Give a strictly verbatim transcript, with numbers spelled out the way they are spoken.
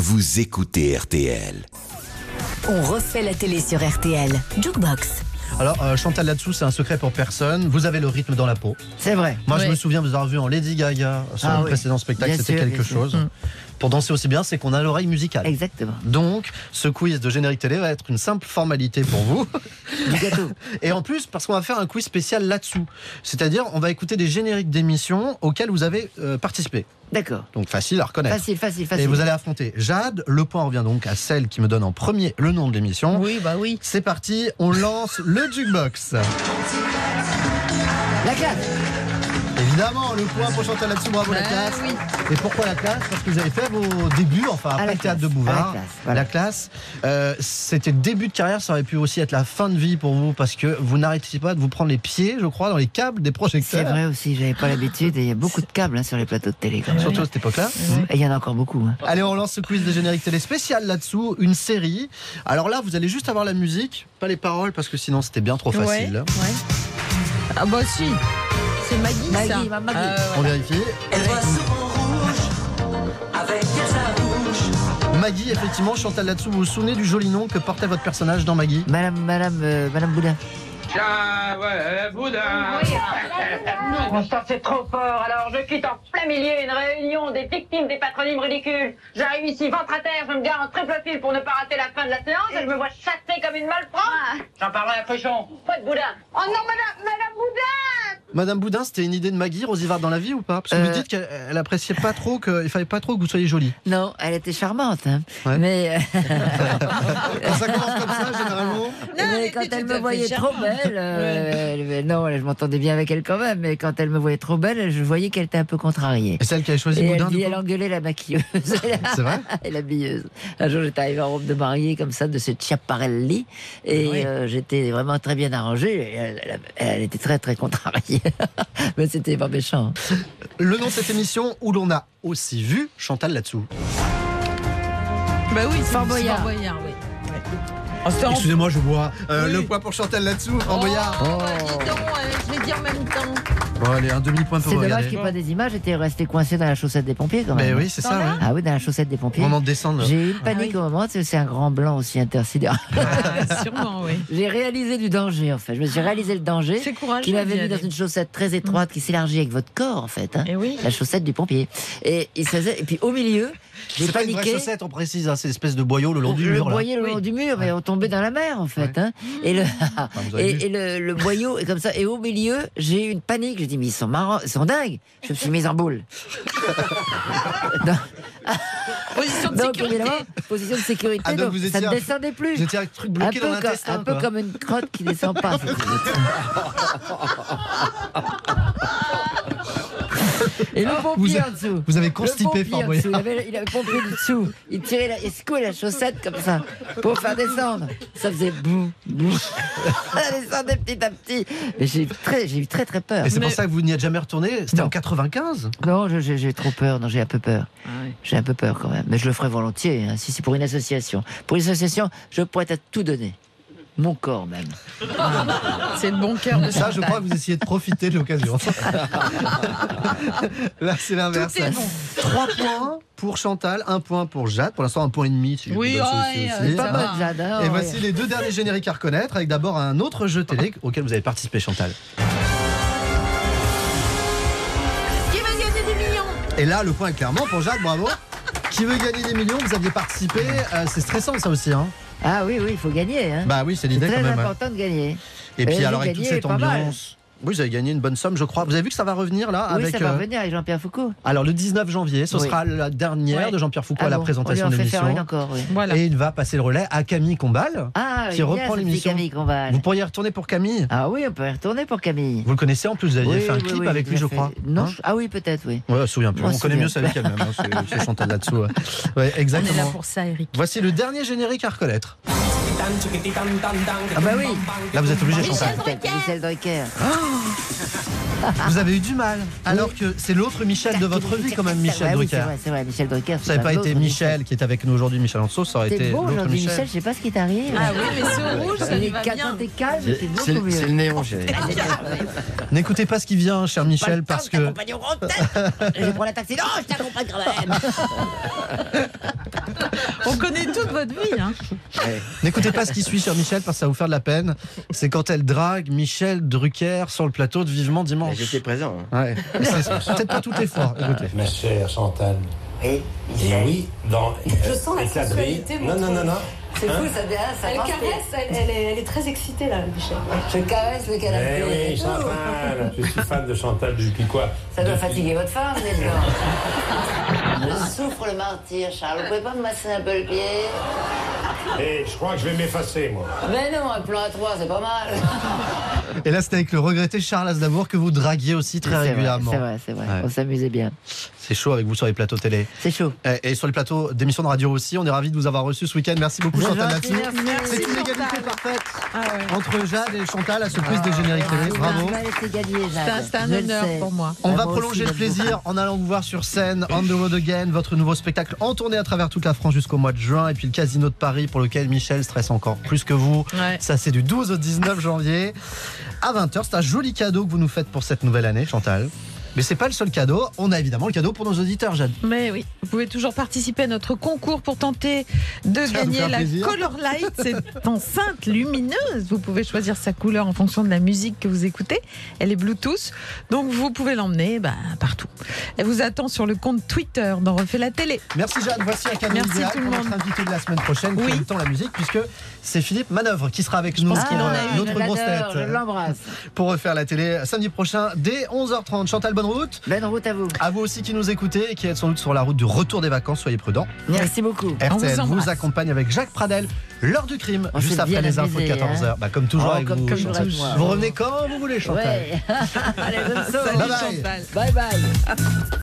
vous écoutez R T L. On refait la télé sur R T L. Jukebox. Alors, euh, Chantal là-dessous, c'est un secret pour personne. Vous avez le rythme dans la peau. C'est vrai. Moi, oui. je me souviens vous avoir vu en Lady Gaga sur ah, le oui. précédent spectacle. Bien C'était sûr, quelque chose. Mmh. Pour danser aussi bien, c'est qu'on a l'oreille musicale. Exactement. Donc, ce quiz de générique télé va être une simple formalité pour vous. Du gâteau. Et en plus, parce qu'on va faire un quiz spécial là-dessous. C'est-à-dire, on va écouter des génériques d'émissions auxquelles vous avez euh, participé. D'accord. Donc, facile à reconnaître. Facile, facile, facile. Et vous allez affronter Jade. Le point revient donc à celle qui me donne en premier le nom de l'émission. Oui, bah oui. C'est parti, on lance le jukebox. La classe. Évidemment, le point pour Chantal là-dessous, bravo bah, la classe. Oui. Et pourquoi la classe? Parce que vous avez fait vos débuts, enfin après le théâtre de Bouvard. À la classe. Voilà. La classe. Euh, c'était début de carrière, ça aurait pu aussi être la fin de vie pour vous, parce que vous n'arrêtiez pas de vous prendre les pieds, je crois, dans les câbles des projecteurs. C'est vrai aussi, j'avais pas l'habitude et il y a beaucoup de câbles hein, sur les plateaux de télé quand même. Surtout à cette époque-là. Et il y en a encore beaucoup. Hein. Allez, on lance ce quiz de générique télé spécial là-dessous, une série. Alors là, vous allez juste avoir la musique, pas les paroles, parce que sinon c'était bien trop facile. Ouais, ouais. Ah bah si. C'est Maggie, Maggie, ça. ma Maggie. Euh, On voilà. vérifie. Elle voit souvent rouge avec sa bouche. Maggie, effectivement, Chantal là-dessous, vous vous souvenez du joli nom que portait votre personnage dans Maggie? Madame, Madame, euh, Madame Boudin. Tiens, ouais, Boudin. Bon, ça c'est trop fort. Alors je quitte en plein milieu une réunion des victimes des patronymes ridicules. J'arrive ici ventre à terre, je me gare en triple fil pour ne pas rater la fin de la séance et je me vois chasser comme une malpropre. J'en parlerai à Feuchon. Pas de Boudin. Oh non, madame, madame Boudin. Madame Boudin, c'était une idée de Maggie, Rosivard dans la vie ou pas? Parce que Euh... vous dites qu'elle elle appréciait pas trop, qu'il fallait pas trop que vous soyez jolie. Non, elle était charmante. Hein. Ouais. Mais, Quand ça commence comme ça, généralement. Non, mais elle quand était elle tout à me fait voyait trop charmante. belle, euh, elle- elle- non, je m'entendais bien avec elle quand même, mais quand elle me voyait trop belle, je voyais qu'elle était un peu contrariée. Et celle qui avait choisi Et Boudin, elle, dit, du elle coup engueulait la maquilleuse. C'est vrai? Et l'habilleuse. Un jour, j'étais arrivée en robe de mariée, comme ça, de ce Schiaparelli. Et Oui. euh, j'étais vraiment très bien arrangée. Et Elle, elle- elle était très, très contrariée. Mais c'était pas méchant. Le nom de cette émission où l'on a aussi vu Chantal là-dessous. Bah oui, c'est Fort c'est Boyard. Fort Boyard, oui. Ouais. Oh, c'était en- Excusez-moi, je bois. Euh, Oui. Le point pour Chantal là-dessous, en Oh, Boyard. bah, dis donc, euh, je l'ai dit en même temps. Bon, allez, un demi-point pour C'est vous, dommage regardez. qu'il n'y ait pas des images. J'étais resté coincé dans la chaussette des pompiers, quand même. Mais oui, c'est ça, T'en as oui. Ah oui, dans la chaussette des pompiers. Au moment de descendre. J'ai eu une panique au moment, c'est c'est un grand blanc aussi intersidéral. Ah, sûrement, oui. J'ai réalisé du danger, en fait. Je me suis réalisé le danger C'est courageux. qu'il m'avait d'y mis dans aller. une chaussette très étroite qui s'élargit avec votre corps, en fait. Hein. Eh oui. La chaussette du pompier. Et il se faisait. Et puis au milieu, j'ai C'est pas une vraie paniqué. chaussette, on précise, hein, c'est l'espèce de boyau le long du le mur. Là. boyau le long Oui. du mur, mais on tombait dans la mer, en fait. Hein. Et, le, vous avez et, vu. et le, le boyau est comme ça. Et au milieu, j'ai eu une panique. J'ai dit, mais ils sont marrants, ils sont dingues. Je me suis mise en boule. Donc, Position de donc, sécurité. évidemment, position de sécurité. Ah, donc donc vous ça étiez ne un- descendait plus. Vous étiez un truc Un bloqué peu, dans comme, l'intestin. un peu quoi. comme une crotte qui descend pas. Et le pompier Vous- en dessous. Vous avez Le constipé, pompier Fort en dessous, il Boyard. avait, il avait pompé du dessous. Il tirait la, il secouait la chaussette comme ça pour faire descendre. Ça faisait boum, boum. Ça descendait petit à petit. Mais j'ai eu très, j'ai eu très très peur. Et c'est pour Mais- ça que vous n'y êtes jamais retourné. C'était Non. en quatre-vingt-quinze. Non, je- j'ai j'ai trop peur. Non, j'ai un peu peur. Ah oui. J'ai un peu peur quand même. Mais je le ferai volontiers. Hein, si c'est pour une association. Pour une association, je pourrais être tout donner. Mon corps même. C'est le bon cœur de Ça, je Chantal. crois que vous essayez de profiter de l'occasion. Là, c'est l'inverse. Tout est bon. Trois points pour Chantal, un point pour Jade. Pour l'instant, un point et demi. Si je Oui, vous donne ouais, celui-ci euh, aussi. Pas Ça mal, va. Jade. hein, Et ouais. voici les deux derniers génériques à reconnaître, avec d'abord un autre jeu télé auquel vous avez participé, Chantal. Qui va gagner des millions? Et là, le point est clairement pour Jade, bravo. Qui veut gagner des millions? Vous aviez participé. Euh, c'est stressant, ça aussi. Hein. Ah oui, oui, il faut gagner. Hein. Bah oui, c'est c'est l'idée très quand même. ouais. important de gagner. Et puis j'ai alors avec gagné toute cette pas mal. ambiance. Oui, vous avez gagné une bonne somme, je crois. Vous avez vu que ça va revenir là Oui, avec. ça va euh, revenir avec Jean-Pierre Foucault. Alors le dix-neuf janvier, ce Oui. sera la dernière Ouais. de Jean-Pierre Foucault Ah à la bon, présentation on de lui en fait faire une l'émission. encore, oui. Voilà. Et il va passer le relais à Camille Combal. Ah, Qui il est reprend bien, ce petit l'émission. Camille Combal. Vous pourriez retourner pour Camille. Ah oui, on peut y retourner pour Camille. Vous le connaissez en plus, vous aviez Oui, fait un oui, clip oui, avec j'ai lui, je fait- crois. Non, Hein je- ah oui, peut-être, oui. Ouais, je me souviens plus. Moi, On je connaît souviens. mieux ça avec elle même. hein, C'est c'est Chantal là-dessous. Ouais, Ouais, On est là exactement. pour ça, Eric. Voici le dernier générique à reconnaître. Ah bah oui. Là, vous êtes obligé, Michel Chantal. Drucker. Michel Drucker. Vous avez eu du mal. Alors que c'est l'autre Michel de votre vie, quand même, Michel Ah oui, c'est Drucker. vrai, c'est vrai, Michel Drucker. Ça n'avait pas été Michel qui est avec nous aujourd'hui, Michel Anso, ça aurait T'es été beau l'autre aujourd'hui, Michel. Michel. Je sais pas ce qui t'arrive. Ah oui, mais ce rouge, ça Il lui est va calme, bien. t'es calme, c'est C'est beaucoup c'est mieux. le néon, chérie. N'écoutez pas ce qui vient, cher Michel, parce que Je prends la taxi. Non, je t'accompagne quand même. On connaît toute votre vie. Hein. N'écoutez pas ce qui suit, cher Michel, parce que ça va vous faire de la peine. C'est quand elle drague Michel Drucker sur le plateau de Vivement Dimanche. J'étais présent. Hein. Ouais. Mais c'est peut-être pas toutes les fois. Écoutez. Ma chère Chantal. Oui, Et Michel. oui, dans. Je sens la Éclat de sensualité, rire. mon Non, non, non, non. C'est Hein fou, ça vient, ça Elle transpire. caresse, elle, elle est, elle est très excitée là, Michel. Je caresse le canapé. Eh oui, Chantal. Je suis fan de Chantal depuis quoi Ça doit Depuis- fatiguer votre femme, les blancs. Je souffre le martyr, Charles. Vous pouvez pas me masser un peu le pied? Eh, je crois que je vais m'effacer, moi. Mais non, un plan à trois, c'est pas mal. Et là, c'était avec le regretté Charles Aznavour que vous draguiez aussi très C'est vrai, régulièrement. C'est vrai, c'est vrai. Ouais. On s'amusait bien. C'est chaud avec vous sur les plateaux télé. C'est chaud. Et, et sur les plateaux d'émissions de radio aussi. On est ravis de vous avoir reçu ce week-end. Merci beaucoup, C'est Chantal gentil, Latsou. merci. C'est une Merci, égalité Chantal. parfaite Ah ouais. entre Jade et Chantal à ce quiz des génériques télé. Ah, Bravo. Mal été gagné, Jade. C'est un- c'est un Je le honneur sais. pour moi. On Ah, va moi prolonger aussi, le j'adore. plaisir en allant vous voir sur scène On the Road Again, votre nouveau spectacle en tournée à travers toute la France jusqu'au mois de juin. Et puis le Casino de Paris pour lequel Michel stresse encore plus que vous. Ouais. Ça, c'est du douze au dix-neuf janvier à vingt heures. C'est un joli cadeau que vous nous faites pour cette nouvelle année, Chantal. Mais c'est pas le seul cadeau. On a évidemment le cadeau pour nos auditeurs, Jade. Mais oui, vous pouvez toujours participer à notre concours pour tenter de Ça va nous gagner faire la plaisir. Color Light, cette enceinte lumineuse. Vous pouvez choisir sa couleur en fonction de la musique que vous écoutez. Elle est Bluetooth, donc vous pouvez l'emmener bah, partout. Elle vous attend sur le compte Twitter d'On refait la télé. Merci Jade, voici un cadeau Merci idéal tout le pour monde. notre invité de la semaine prochaine qui Oui. aime tant la musique, puisque c'est Philippe Manœuvre qui sera avec nous pense pour qu'il en a euh, une. notre Je grosse l'adore, tête je l'embrasse. pour refaire la télé samedi prochain dès onze heures trente. Chantal, bonne route. Bonne route à vous. À vous aussi qui nous écoutez et qui êtes sans doute sur la route du retour des vacances, soyez prudents. Merci beaucoup. On R T L vous vous, embrasse. accompagne avec Jacques Pradel, l'heure du crime, On juste s'est après bien les infos de amusé, quatorze heures. hein. Bah, comme toujours Oh, avec comme vous, toujours Chantal. avec moi. Vous revenez quand vous voulez, Chantal. Ouais. Allez, bonne soirée. Salut Bye bye. Chantal. Bye bye.